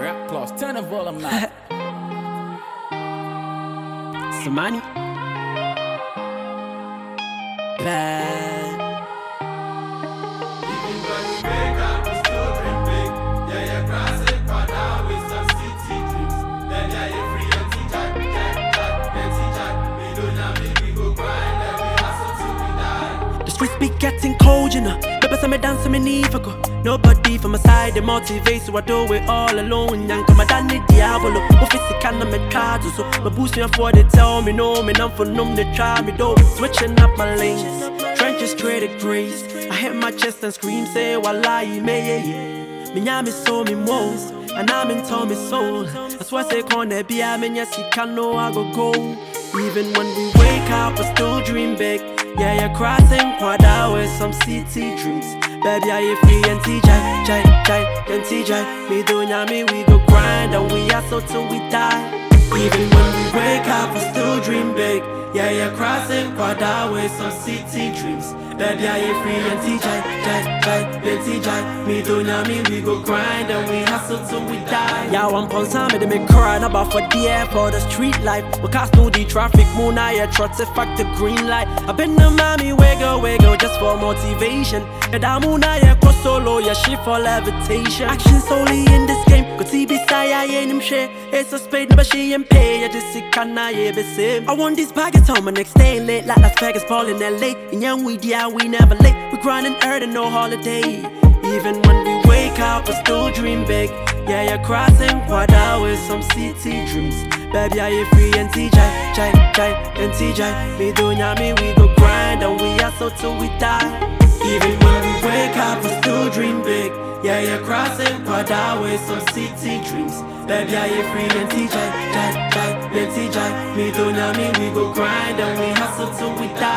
Rap class, turn the volume up. Samani Bad. Even when we wake up, we still dream big. Yeah, yeah, crossing corner with some city dreams. Then yeah, you free and T-Jack, we don't have it, we go grind, then we hustle till we die. The streets be getting cold, you know. People say me dance, me need for go. Nobody from my side, they motivate, so I do it all alone. Young come down the diablo. Office can me charge, so my boost me for they tell me no, me none for none they try me though. Switching up my lanes, trenches traded grace. I hit my chest and scream, say wallahi me yeah. Me nyame so me mo, and I'm into me soul. That's why I say corner be I mean yes you can know I go. Even when we wake up, I still dream big. Yeah, you're crossing quad with some city dreams. Baby, are you free and TJ, me do me, we go grind and we hustle till we die. Even when we wake up, we still dream big. Yeah, you're crossing quad with some city dreams. Baby, are you free and TJ, me do me, we go grind and we hustle till we die. Yeah, one pound time, they make crying about for the air, for the street life. We cast through the traffic, moon eye, trots effect the green light. I've been the mommy, wiggle, just for motivation. And I'm moon eye, cross solo, yeah, she for levitation. Action solely in this game, go see beside, I ain't him share. It's a spade, but she ain't pay, I just see can I be same. I want these baggage home, my next day late, like Las Vegas, ball in LA. And young we, yeah, we never late. We grinding earth and no holiday. Even when we wake up, we still dream big. Yeah, you're crossing quad with some city dreams. Baby, are you free and TJ, me do me, we go grind and we hustle till we die. Even when we wake up, we still dream big. Yeah, you're crossing quad with some city dreams. Baby, are you free and TJ, me do me, we go grind and we hustle till we die.